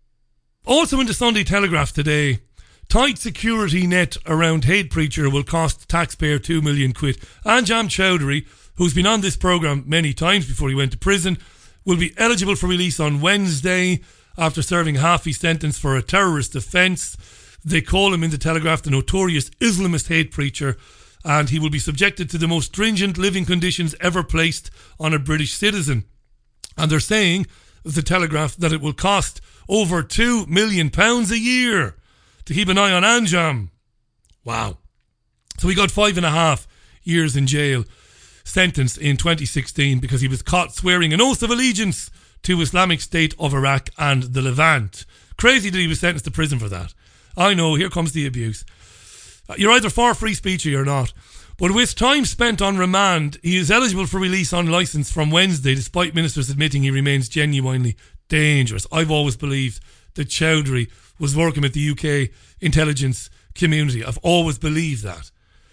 also in the Sunday Telegraph today, tight security net around hate preacher will cost taxpayer two million quid. Anjam Chowdhury, who's been on this programme many times before he went to prison, will be eligible for release on Wednesday after serving half his sentence for a terrorist offence. They call him in the Telegraph the notorious Islamist hate preacher, and he will be subjected to the most stringent living conditions ever placed on a British citizen. And they're saying, the Telegraph, that it will cost over two million pounds a year to keep an eye on Anjam. Wow. So he got five and a half years in jail, sentenced in twenty sixteen because he was caught swearing an oath of allegiance to Islamic State of Iraq and the Levant. Crazy that he was sentenced to prison for that. I know, here comes the abuse. You're either for free speech or you're not. But with time spent on remand, he is eligible for release on licence from Wednesday, despite ministers admitting he remains genuinely dangerous. I've always believed that Chowdhury was working with the U K intelligence community. I've always believed that.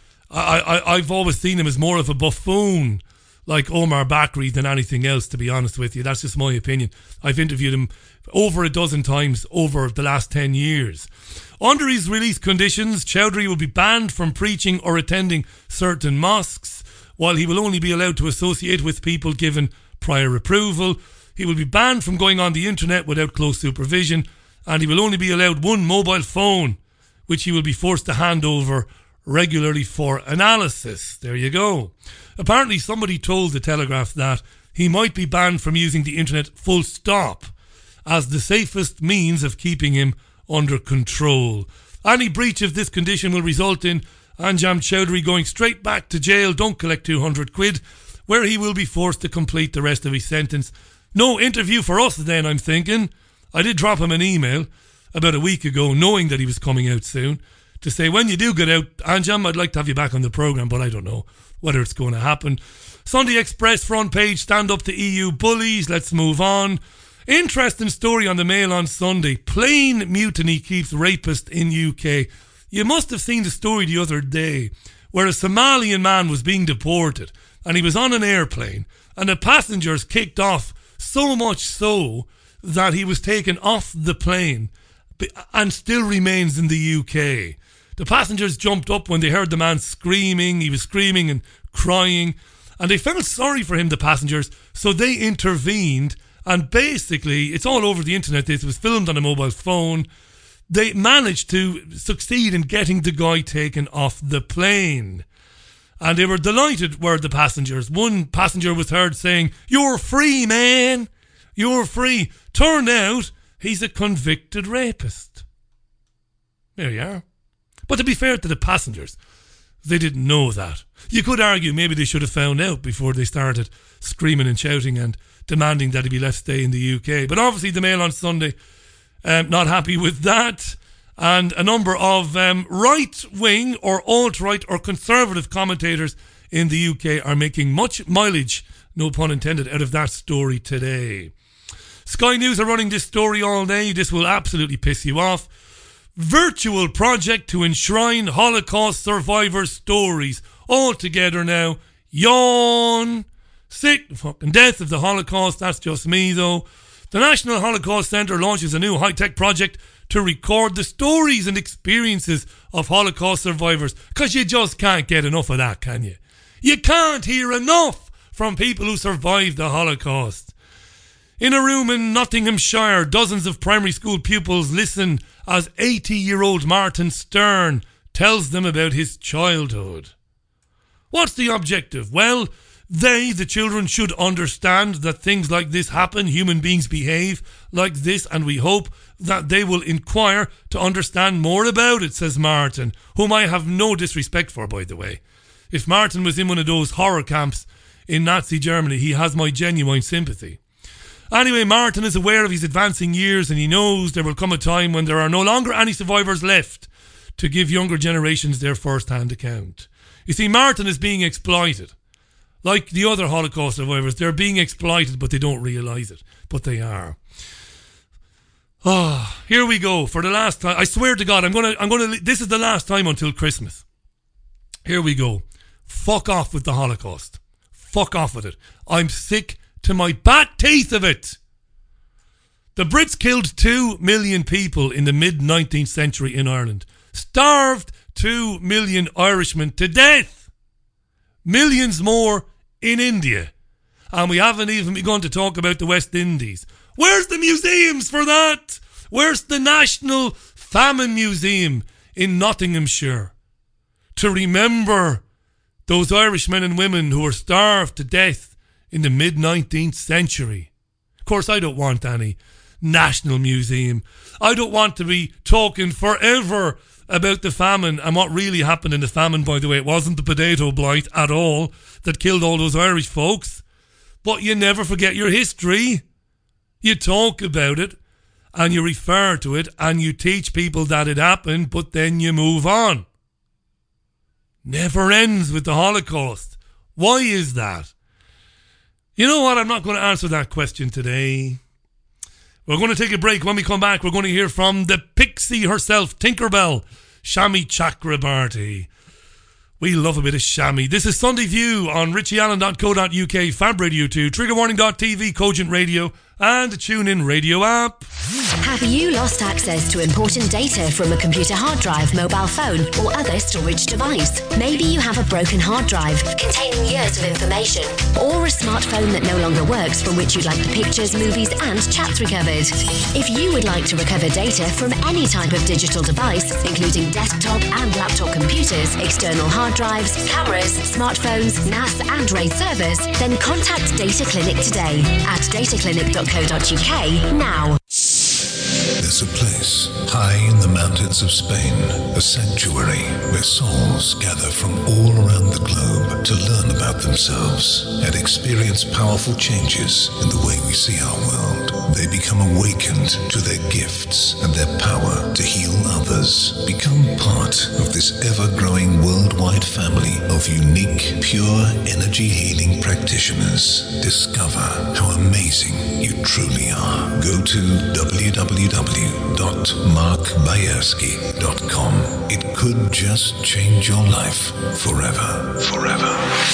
I, I, I've always seen him as more of a buffoon, like Omar Bakri, than anything else, to be honest with you. That's just my opinion. I've interviewed him over a dozen times over the last ten years. Under his release conditions, Chowdhury will be banned from preaching or attending certain mosques, while he will only be allowed to associate with people given prior approval. He will be banned from going on the internet without close supervision, and he will only be allowed one mobile phone, which he will be forced to hand over regularly for analysis. There you go. Apparently somebody told the Telegraph that he might be banned from using the internet full stop, as the safest means of keeping him under control. Any breach of this condition will result in Anjam Chowdhury going straight back to jail, don't collect two hundred quid, where he will be forced to complete the rest of his sentence. No interview for us then, I'm thinking. I did drop him an email about a week ago, knowing that he was coming out soon, to say, when you do get out, Anjam, I'd like to have you back on the programme, but I don't know whether it's going to happen. Sunday Express front page, stand up to E U bullies. Let's move on. Interesting story on the Mail on Sunday. Plane mutiny keeps rapist in U K. You must have seen the story the other day where a Somalian man was being deported and he was on an airplane and the passengers kicked off, so much so that he was taken off the plane and still remains in the U K. The passengers jumped up when they heard the man screaming. He was screaming and crying, and they felt sorry for him, the passengers, so they intervened. And basically, it's all over the internet. This was filmed on a mobile phone. They managed to succeed in getting the guy taken off the plane. And they were delighted, were the passengers. One passenger was heard saying, "You're free, man. You're free." Turned out, he's a convicted rapist. There you are. But to be fair to the passengers, they didn't know that. You could argue maybe they should have found out before they started screaming and shouting and demanding that he be left stay in the U K. But obviously the Mail on Sunday, um, not happy with that. And a number of um, right-wing or alt-right or conservative commentators in the U K are making much mileage, no pun intended, out of that story today. Sky News are running this story all day. This will absolutely piss you off. Virtual project to enshrine Holocaust survivor stories. All together now. Yawn. Sick fucking death of the Holocaust. That's just me though. The National Holocaust Centre launches a new high-tech project to record the stories and experiences of Holocaust survivors. Because you just can't get enough of that, can you? You can't hear enough from people who survived the Holocaust. In a room in Nottinghamshire, dozens of primary school pupils listen as eighty-year-old Martin Stern tells them about his childhood. What's the objective? Well, they, the children, should understand that things like this happen, human beings behave like this, and we hope that they will inquire to understand more about it, says Martin, whom I have no disrespect for, by the way. If Martin was in one of those horror camps in Nazi Germany, he has my genuine sympathy. Anyway, Martin is aware of his advancing years, and he knows there will come a time when there are no longer any survivors left to give younger generations their first-hand account. You see, Martin is being exploited. Like the other Holocaust survivors, they're being exploited, but they don't realise it. But they are. Ah, oh, here we go. For the last time, I swear to God, I'm gonna, I'm gonna. This is the last time until Christmas. Here we go. Fuck off with the Holocaust. Fuck off with it. I'm sick to my bat teeth of it. The Brits killed two million people in the mid-nineteenth century in Ireland. Starved two million Irishmen to death. Millions more in India. And we haven't even begun to talk about the West Indies. Where's the museums for that? Where's the National Famine Museum in Nottinghamshire to remember those Irish men and women who were starved to death in the mid-nineteenth century? Of course, I don't want any National Museum. I don't want to be talking forever about the famine and what really happened in the famine, by the way. It wasn't the potato blight at all that killed all those Irish folks. But you never forget your history. You talk about it and you refer to it and you teach people that it happened, but then you move on. Never ends with the Holocaust. Why is that? You know what? I'm not going to answer that question today. We're going to take a break. When we come back, we're going to hear from the pixie herself, Tinkerbell, Shami Chakrabarti. We love a bit of Shami. This is Sunday View on richie allen dot co dot uk, Fab Radio two, trigger warning dot t v, Cogent Radio, and the TuneIn Radio app. Have you lost access to important data from a computer hard drive, mobile phone, or other storage device? Maybe you have a broken hard drive containing years of information, or a smartphone that no longer works from which you'd like the pictures, movies, and chats recovered. If you would like to recover data from any type of digital device, including desktop and laptop computers, external hard drives, cameras, smartphones, N A S, and RAID servers, then contact Data Clinic today at data clinic dot co dot uk now. There's a place high in the mountains of Spain, a sanctuary where souls gather from all around the globe to learn about themselves and experience powerful changes in the way we see our world. They become awakened to their gifts and their power to heal others. Become part of this ever-growing worldwide family of unique, pure energy healing practitioners. Discover how amazing you truly are. Go to w w w dot mark bayersky dot com. It could just change your life forever. Forever.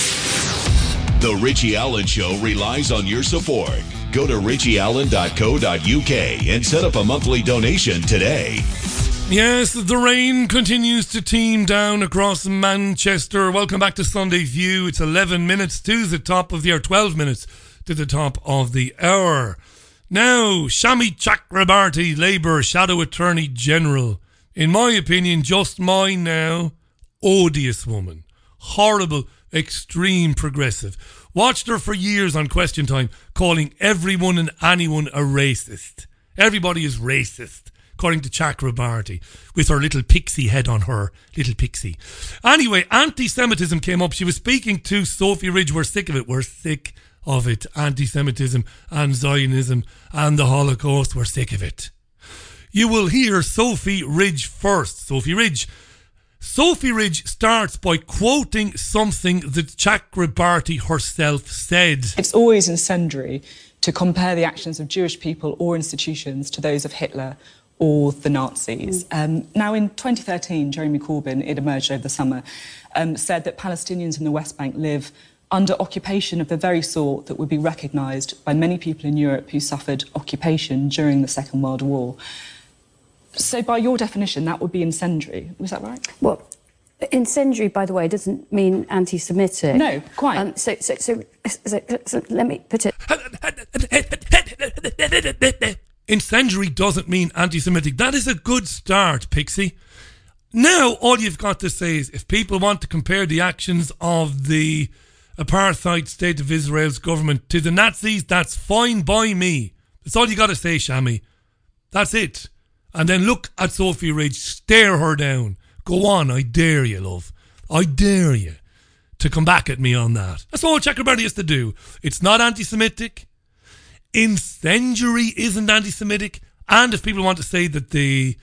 The Richie Allen Show relies on your support. Go to richie allen dot co dot uk and set up a monthly donation today. Yes, the rain continues to teem down across Manchester. Welcome back to Sunday View. It's eleven minutes to the top of the hour, twelve minutes to the top of the hour. Now, Shami Chakrabarti, Labour Shadow Attorney General. In my opinion, just mine now, odious woman. Horrible, extreme progressive. Watched her for years on Question Time, calling everyone and anyone a racist. Everybody is racist, according to Chakrabarti, with her little pixie head on her, little pixie. Anyway, anti-Semitism came up. She was speaking to Sophie Ridge. We're sick of it. We're sick of it. Anti-Semitism and Zionism and the Holocaust. We're sick of it. You will hear Sophie Ridge first. Sophie Ridge. Sophie Ridge starts by quoting something that Chakrabarti herself said. It's always incendiary to compare the actions of Jewish people or institutions to those of Hitler or the Nazis. Mm. Um, now, in twenty thirteen, Jeremy Corbyn, it emerged over the summer, um, said that Palestinians in the West Bank live under occupation of the very sort that would be recognised by many people in Europe who suffered occupation during the Second World War. So by your definition, that would be incendiary. Was that right? Well, Incendiary, by the way, doesn't mean anti-Semitic. No, quite. Um, so, so, so, so, so, let me put it... Incendiary doesn't mean anti-Semitic. That is a good start, Pixie. Now, all you've got to say is, if people want to compare the actions of the apartheid state of Israel's government to the Nazis, that's fine by me. That's all you got to say, Shami. That's it. And then look at Sophie Ridge, stare her down. Go on, I dare you, love. I dare you to come back at me on that. That's all Chakrabarty has to do. It's not anti-Semitic. Incendiary isn't anti-Semitic. And if people want to say that the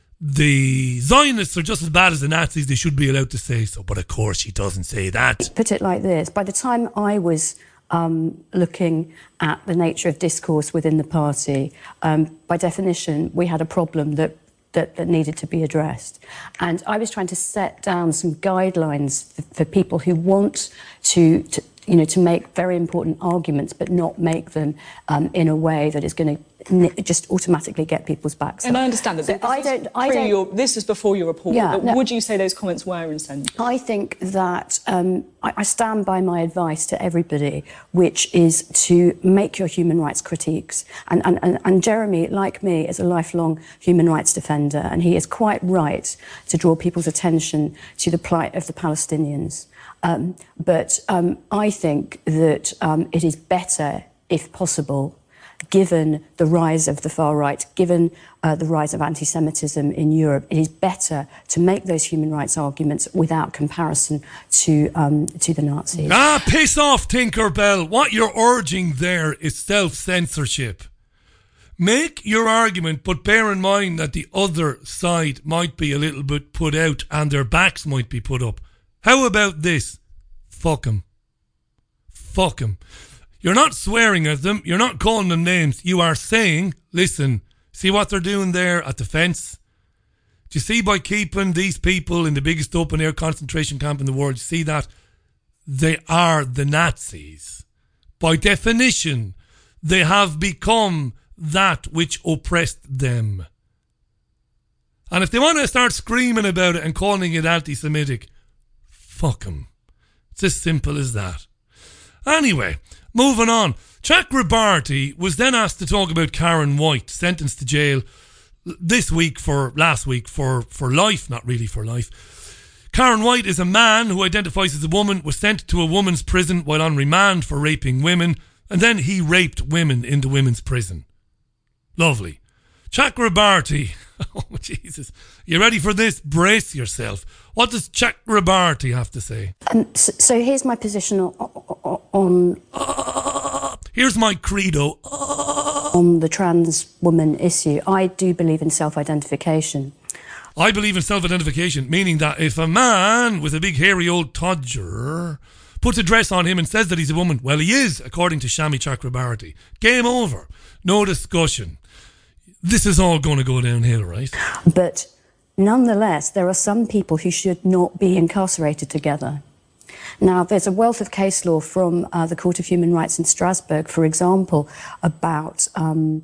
the Zionists are just as bad as the Nazis, they should be allowed to say so. But of course she doesn't say that. Put it like this. By the time I was um, looking at the nature of discourse within the party, um, by definition, we had a problem that That, that needed to be addressed. And I was trying to set down some guidelines for, for people who want to, to, you know, to make very important arguments, but not make them um, in a way that is going to just automatically get people's backs And up. I understand that. So This, I is don't, I pre don't, your, this is before your report. Yeah, but no. Would you say those comments were incendiary? I think that um, I, I stand by my advice to everybody, which is to make your human rights critiques. And, and, and, and Jeremy, like me, is a lifelong human rights defender, and he is quite right to draw people's attention to the plight of the Palestinians. Um, but um, I think that um, it is better, if possible, given the rise of the far right, given uh, the rise of anti-Semitism in Europe, it is better to make those human rights arguments without comparison to um, to the Nazis. Ah, piss off, Tinkerbell. What you're urging there is self-censorship. Make your argument, but bear in mind that the other side might be a little bit put out and their backs might be put up. How about this? Fuck 'em. Fuck 'em. You're not swearing at them. You're not calling them names. You are saying, listen, see what they're doing there at the fence? Do you see, by keeping these people in the biggest open-air concentration camp in the world, you see that? They are the Nazis. By definition, they have become that which oppressed them. And if they want to start screaming about it and calling it anti-Semitic, fuck them. It's as simple as that. Anyway, moving on. Chakrabarty was then asked to talk about Karen White, sentenced to jail this week for, last week, for, for life, not really for life. Karen White is a man who identifies as a woman, was sent to a woman's prison while on remand for raping women, and then he raped women in the women's prison. Lovely. Chakrabarty. Oh, Jesus. You ready for this? Brace yourself. What does Chakrabarty have to say? Um, so, so here's my position on... on uh, here's my credo. Uh, on the trans woman issue. I do believe in self-identification. I believe in self-identification, meaning that if a man with a big hairy old todger puts a dress on him and says that he's a woman, well, he is, according to Shami Chakrabarty. Game over. No discussion. This is all going to go downhill, right? But nonetheless, there are some people who should not be incarcerated together. Now, there's a wealth of case law from uh, the Court of Human Rights in Strasbourg, for example, about um,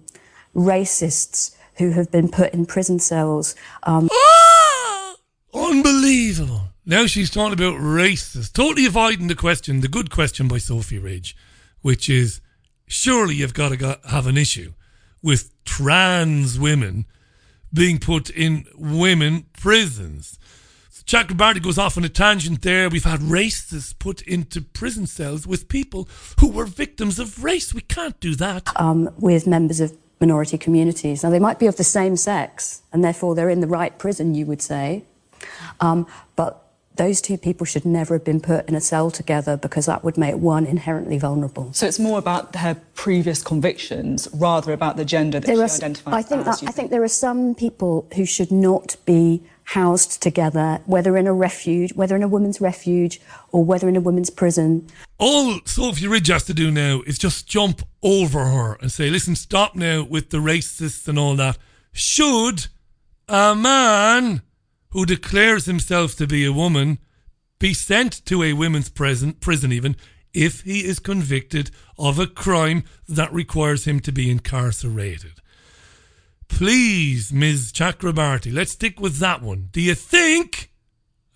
racists who have been put in prison cells. Um, ah! Unbelievable. Now she's talking about racists. Totally avoiding the question, the good question by Sophie Ridge, which is, surely you've got to go- have an issue with trans women being put in women prisons. So Chakrabarty goes off on a tangent there. We've had racists put into prison cells with people who were victims of race. We can't do that. Um, with members of minority communities. Now, they might be of the same sex, and therefore they're in the right prison, you would say. Um, but those two people should never have been put in a cell together, because that would make one inherently vulnerable. So it's more about her previous convictions rather about the gender that there she are, identifies I think as. That, I think. think there are some people who should not be housed together, whether in a refuge, whether in a women's refuge or whether in a women's prison. All Sophie Ridge has to do now is just jump over her and say, listen, stop now with the racists and all that. Should a man who declares himself to be a woman be sent to a women's prison, prison even, if he is convicted of a crime that requires him to be incarcerated? Please, Miz Chakrabarty, let's stick with that one. Do you think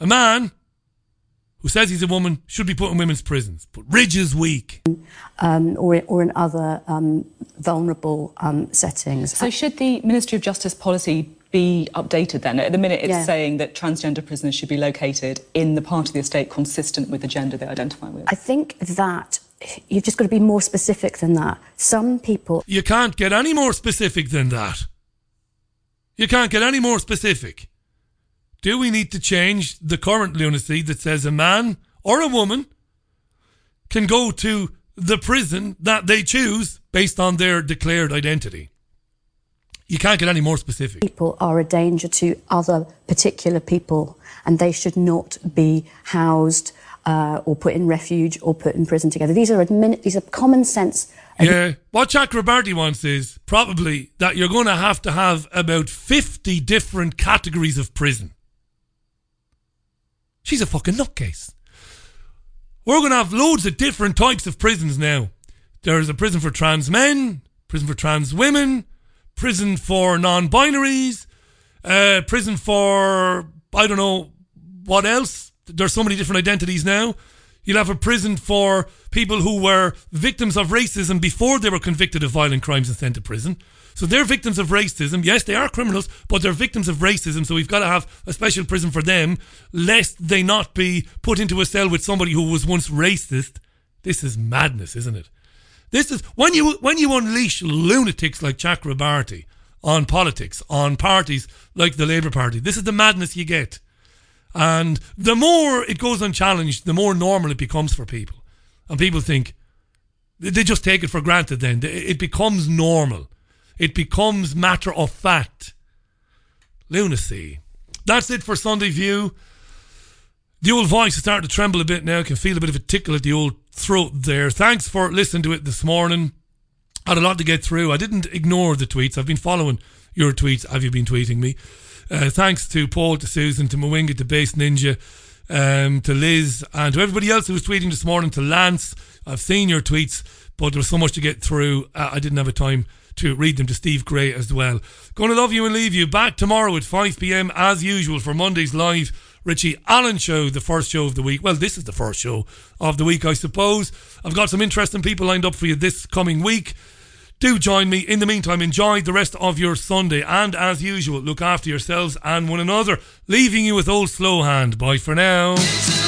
A man who says he's a woman should be put in women's prisons. But Ridge is weak. Um, or, or in other um, vulnerable um, settings. So should the Ministry of Justice policy be updated then? At the minute it's Yeah. saying that transgender prisoners should be located in the part of the estate consistent with the gender they identify with. I think that you've just got to be more specific than that. Some people... You can't get any more specific than that. You can't get any more specific. Do we need to change the current lunacy that says a man or a woman can go to the prison that they choose based on their declared identity? You can't get any more specific. People are a danger to other particular people, and they should not be housed uh, or put in refuge or put in prison together. These are admin- these are common sense. Yeah, what Chakrabarty wants is probably that you're going to have to have about fifty different categories of prison. She's a fucking nutcase. We're going to have loads of different types of prisons now. There's a prison for trans men, prison for trans women, prison for non-binaries, uh, prison for, I don't know, what else? There's so many different identities now. You'll have a prison for people who were victims of racism before they were convicted of violent crimes and sent to prison. So they're victims of racism. Yes, they are criminals, but they're victims of racism. So we've got to have a special prison for them, lest they not be put into a cell with somebody who was once racist. This is madness, isn't it? This is when you when you unleash lunatics like Chakrabarty on politics, on parties like the Labour Party. This is the madness you get. And the more it goes unchallenged, the more normal it becomes for people. And people think, they just take it for granted then. It becomes normal. It becomes matter of fact. Lunacy. That's it for Sunday View. The old voice is starting to tremble a bit now. I can feel a bit of a tickle at the old throat there. Thanks for listening to it this morning. I had a lot to get through. I didn't ignore the tweets. I've been following your tweets. Have you been tweeting me? Uh, thanks to Paul, to Susan, to Mwinga, to Base Ninja, um, to Liz, and to everybody else who was tweeting this morning, to Lance. I've seen your tweets, but there was so much to get through. Uh, I didn't have a time to read them. To Steve Gray as well. Going to love you and leave you. Back tomorrow at five p.m. as usual for Monday's live Richie Allen show, the first show of the week. Well, this is the first show of the week, I suppose. I've got some interesting people lined up for you this coming week. Do join me. In the meantime, enjoy the rest of your Sunday, and as usual, look after yourselves and one another. Leaving you with Old Slow Hand. Bye for now.